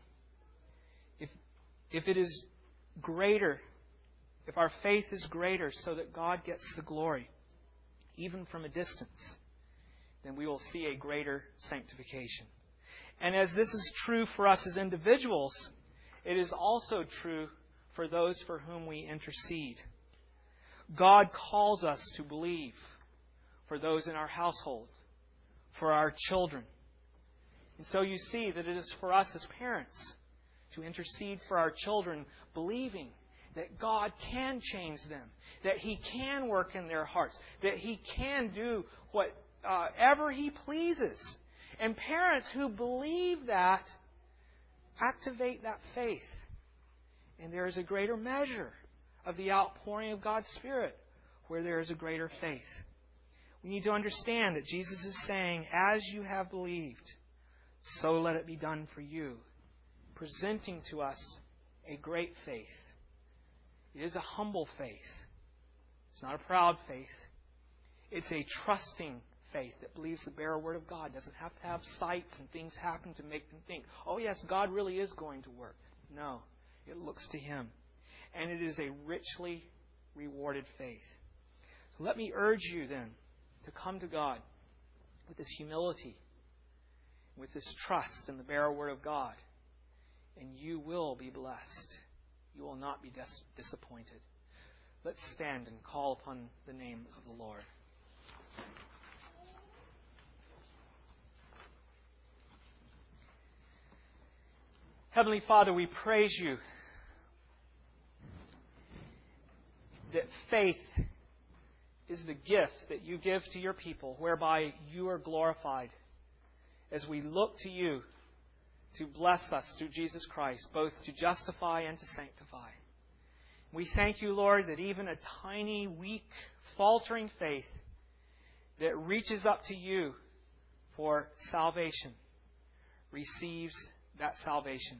If it is greater, if our faith is greater so that God gets the glory, even from a distance, then we will see a greater sanctification. And as this is true for us as individuals, it is also true for those for whom we intercede. God calls us to believe for those in our household, for our children. And so you see that it is for us as parents to intercede for our children, believing that God can change them, that He can work in their hearts, that He can do whatever He pleases. And parents who believe that activate that faith. And there is a greater measure of the outpouring of God's Spirit where there is a greater faith. We need to understand that Jesus is saying, as you have believed, so let it be done for you, presenting to us a great faith. It is a humble faith. It's not a proud faith. It's a trusting faith that believes the bare Word of God. Doesn't have to have sights and things happen to make them think, oh yes, God really is going to work. No, it looks to Him. And it is a richly rewarded faith. So let me urge you then to come to God with this humility, with this trust in the bare Word of God, and you will be blessed. You will not be disappointed. Let's stand and call upon the name of the Lord. Heavenly Father, we praise you that faith is the gift that you give to your people, whereby you are glorified as we look to you to bless us through Jesus Christ, both to justify and to sanctify. We thank you, Lord, that even a tiny, weak, faltering faith that reaches up to you for salvation receives that salvation.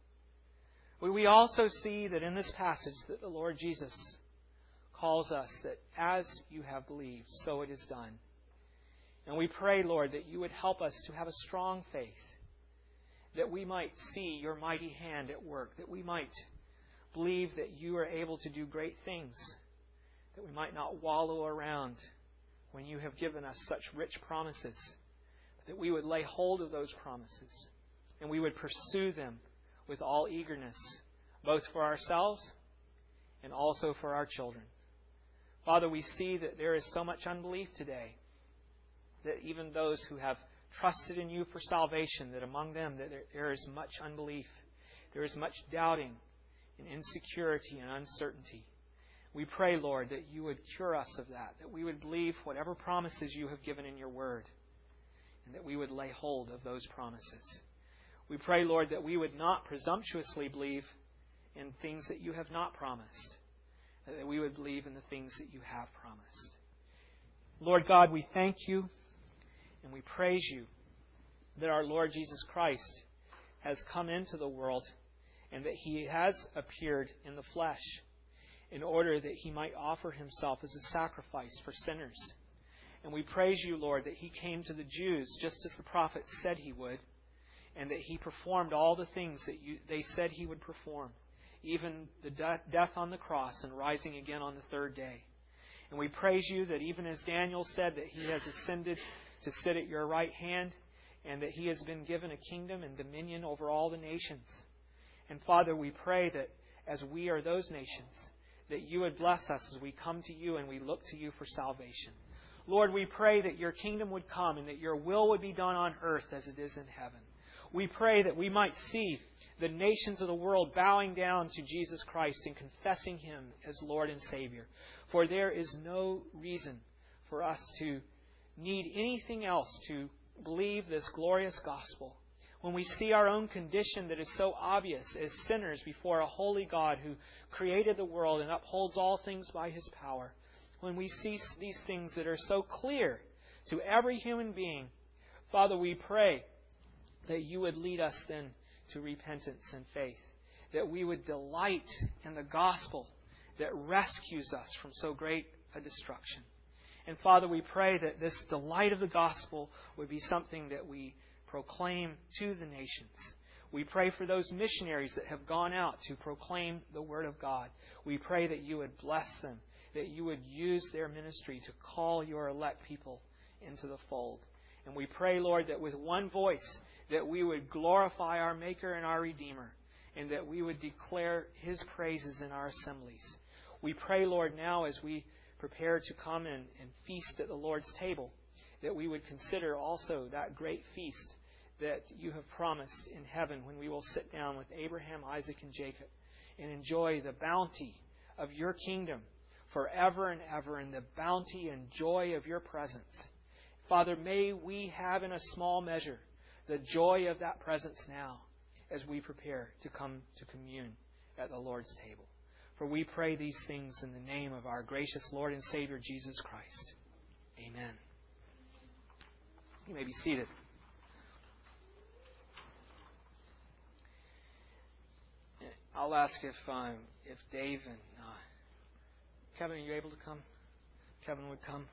We also see that in this passage that the Lord Jesus calls us that as you have believed, so it is done. And we pray, Lord, that you would help us to have a strong faith, that we might see your mighty hand at work, that we might believe that you are able to do great things, that we might not wallow around when you have given us such rich promises, but that we would lay hold of those promises and we would pursue them with all eagerness, both for ourselves and also for our children. Father, we see that there is so much unbelief today, that even those who have trusted in you for salvation, that among them that there is much unbelief. There is much doubting and insecurity and uncertainty. We pray, Lord, that you would cure us of that we would believe whatever promises you have given in your word, and that we would lay hold of those promises. We pray, Lord, that we would not presumptuously believe in things that you have not promised, that we would believe in the things that you have promised. Lord God, we thank you and we praise you that our Lord Jesus Christ has come into the world and that He has appeared in the flesh in order that He might offer Himself as a sacrifice for sinners. And we praise you, Lord, that He came to the Jews just as the prophets said He would, and that He performed all the things that they said He would perform, even the death on the cross and rising again on the third day. And we praise you that even as Daniel said, that He has ascended to sit at your right hand, and that He has been given a kingdom and dominion over all the nations. And Father, we pray that as we are those nations, that you would bless us as we come to you and we look to you for salvation. Lord, we pray that your kingdom would come and that your will would be done on earth as it is in heaven. We pray that we might see the nations of the world bowing down to Jesus Christ and confessing Him as Lord and Savior. For there is no reason for us to need anything else to believe this glorious gospel. When we see our own condition that is so obvious as sinners before a holy God who created the world and upholds all things by His power, when we see these things that are so clear to every human being, Father, we pray that you would lead us then to repentance and faith, that we would delight in the gospel that rescues us from so great a destruction. And Father, we pray that this delight of the gospel would be something that we proclaim to the nations. We pray for those missionaries that have gone out to proclaim the Word of God. We pray that you would bless them, that you would use their ministry to call your elect people into the fold. And we pray, Lord, that with one voice, that we would glorify our Maker and our Redeemer, and that we would declare His praises in our assemblies. We pray, Lord, now as we prepare to come and feast at the Lord's table, that we would consider also that great feast that you have promised in heaven when we will sit down with Abraham, Isaac, and Jacob and enjoy the bounty of your kingdom forever and ever, and the bounty and joy of your presence. Father, may we have in a small measure the joy of that presence now as we prepare to come to commune at the Lord's table. For we pray these things in the name of our gracious Lord and Savior, Jesus Christ. Amen. You may be seated. I'll ask if Dave and Kevin, are you able to come? Kevin would come.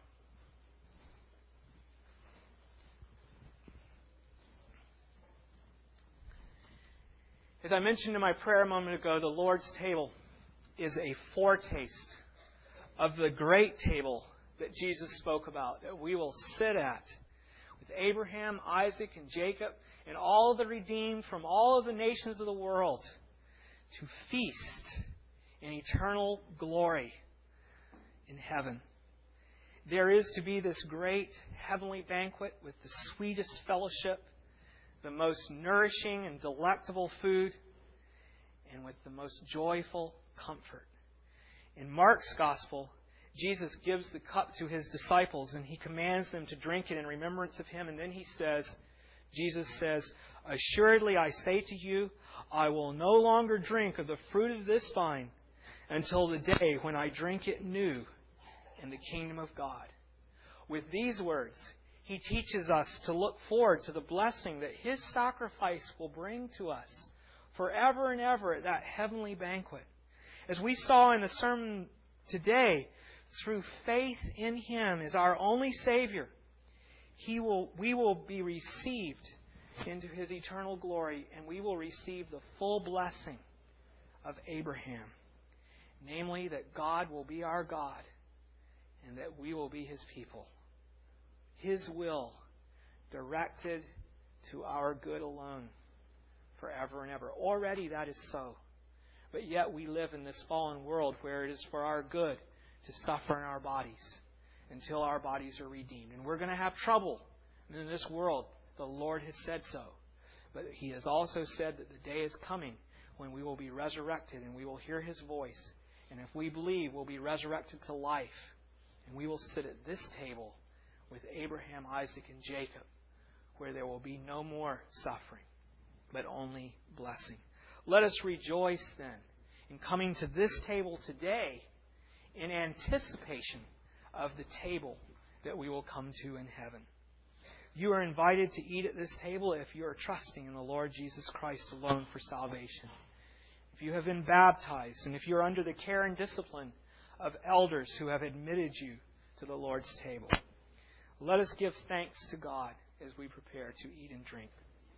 As I mentioned in my prayer a moment ago, the Lord's table is a foretaste of the great table that Jesus spoke about, that we will sit at with Abraham, Isaac, and Jacob, and all the redeemed from all of the nations of the world to feast in eternal glory in heaven. There is to be this great heavenly banquet with the sweetest fellowship, the most nourishing and delectable food, and with the most joyful comfort. In Mark's Gospel, Jesus gives the cup to His disciples and He commands them to drink it in remembrance of Him. And then Jesus says, "Assuredly I say to you, I will no longer drink of the fruit of this vine until the day when I drink it new in the kingdom of God." With these words, He teaches us to look forward to the blessing that His sacrifice will bring to us forever and ever at that heavenly banquet. As we saw in the sermon today, through faith in Him as our only Savior, we will be received into His eternal glory, and we will receive the full blessing of Abraham. Namely, that God will be our God and that we will be His people. His will directed to our good alone forever and ever. Already that is so. But yet we live in this fallen world where it is for our good to suffer in our bodies until our bodies are redeemed. And we're going to have trouble in this world. The Lord has said so. But He has also said that the day is coming when we will be resurrected and we will hear His voice. And if we believe, we'll be resurrected to life. And we will sit at this table with Abraham, Isaac, and Jacob, where there will be no more suffering, but only blessing. Let us rejoice then in coming to this table today in anticipation of the table that we will come to in heaven. You are invited to eat at this table if you are trusting in the Lord Jesus Christ alone for salvation. If you have been baptized and if you are under the care and discipline of elders who have admitted you to the Lord's table. Let us give thanks to God as we prepare to eat and drink.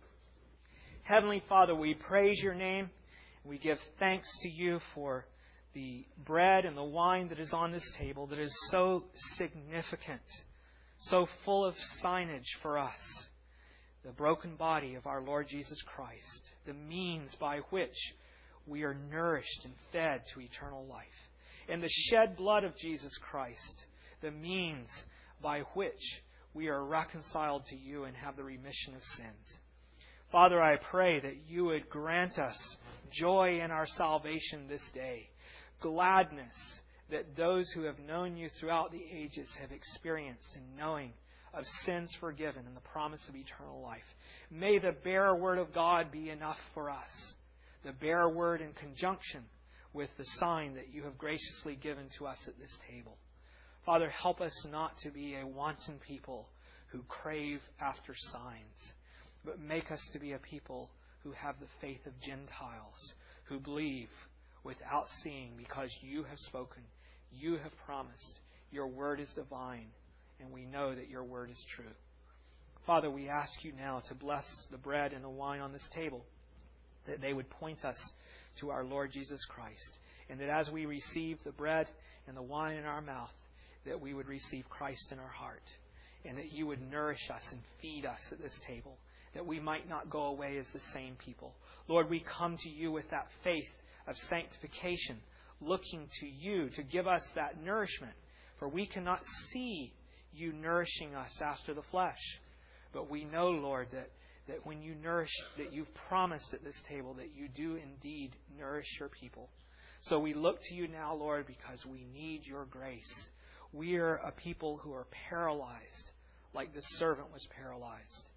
Heavenly Father, we praise Your name. We give thanks to You for the bread and the wine that is on this table that is so significant, so full of signage for us. The broken body of our Lord Jesus Christ, the means by which we are nourished and fed to eternal life. And the shed blood of Jesus Christ, the means by which we are reconciled to You and have the remission of sins. Father, I pray that You would grant us joy in our salvation this day, gladness that those who have known You throughout the ages have experienced in knowing of sins forgiven and the promise of eternal life. May the bare Word of God be enough for us, the bare Word in conjunction with the sign that You have graciously given to us at this table. Father, help us not to be a wanton people who crave after signs, but make us to be a people who have the faith of Gentiles, who believe without seeing because You have spoken, You have promised, Your Word is divine, and we know that Your Word is true. Father, we ask You now to bless the bread and the wine on this table, that they would point us to our Lord Jesus Christ, and that as we receive the bread and the wine in our mouth, that we would receive Christ in our heart, and that You would nourish us and feed us at this table, that we might not go away as the same people. Lord, we come to You with that faith of sanctification, looking to You to give us that nourishment, for we cannot see You nourishing us after the flesh. But we know, Lord, that when You nourish, that You've promised at this table that You do indeed nourish Your people. So we look to You now, Lord, because we need Your grace. We are a people who are paralyzed, like the servant was paralyzed.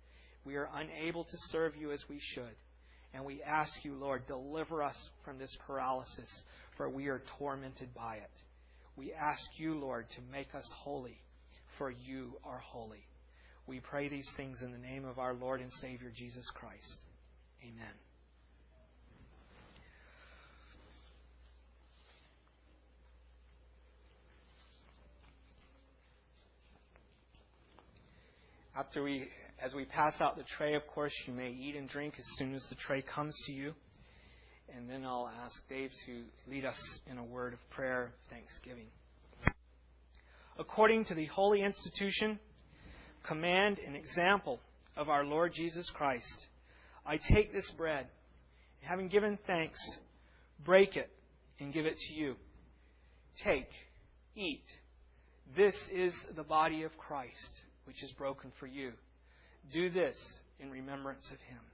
We are unable to serve you as we should. And we ask you, Lord, deliver us from this paralysis, for we are tormented by it. We ask you, Lord, to make us holy, for you are holy. We pray these things in the name of our Lord and Savior, Jesus Christ. Amen. As we pass out the tray, of course, you may eat and drink as soon as the tray comes to you. And then I'll ask Dave to lead us in a word of prayer of thanksgiving. According to the holy institution, command, and example of our Lord Jesus Christ, I take this bread, and having given thanks, break it and give it to you. Take, eat. This is the body of Christ, which is broken for you. Do this in remembrance of Him.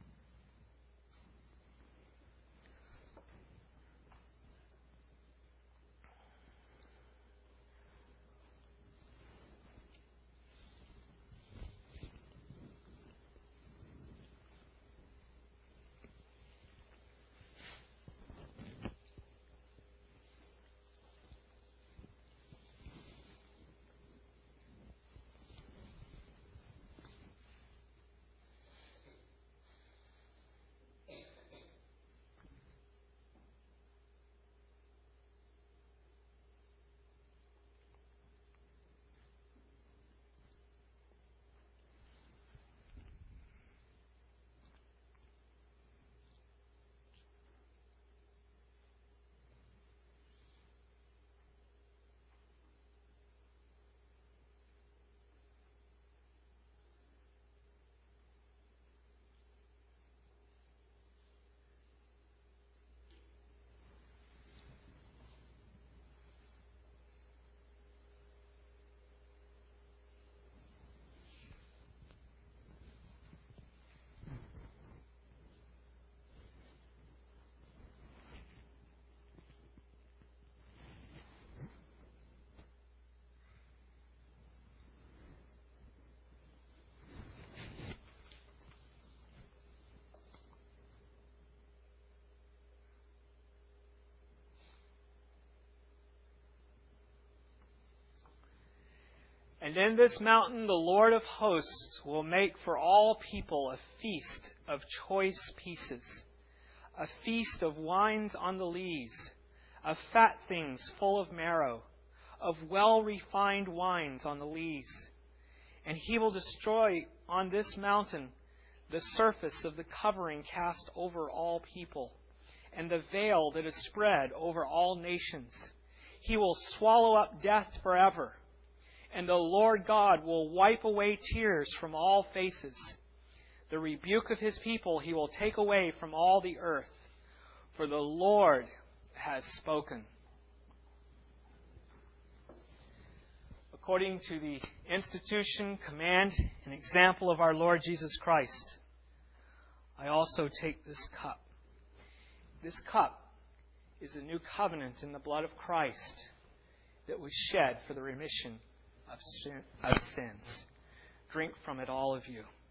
And in this mountain the Lord of hosts will make for all people a feast of choice pieces, a feast of wines on the lees, of fat things full of marrow, of well-refined wines on the lees. And He will destroy on this mountain the surface of the covering cast over all people, and the veil that is spread over all nations. He will swallow up death forever. And the Lord God will wipe away tears from all faces. The rebuke of His people He will take away from all the earth. For the Lord has spoken. According to the institution, command, and example of our Lord Jesus Christ, I also take this cup. This cup is a new covenant in the blood of Christ that was shed for the remission of sins. Drink from it, all of you.